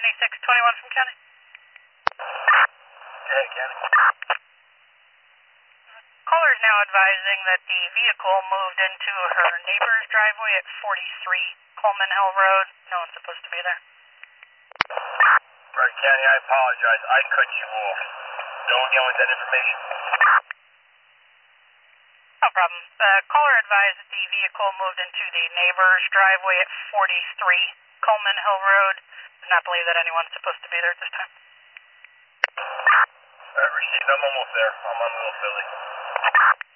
7621 from County. Hey, County. Caller is now advising that the vehicle moved into her neighbor's driveway at 43 Coleman Hill Road. No one's supposed to be there. Right, County, I apologize. I cut you off. No one again with that information? No problem. The caller advised that the vehicle moved into the neighbor's driveway at 43 Coleman Hill Road. Does not believe that anyone's supposed to be there at this time. Received. I'm almost there. I'm on Little Philly.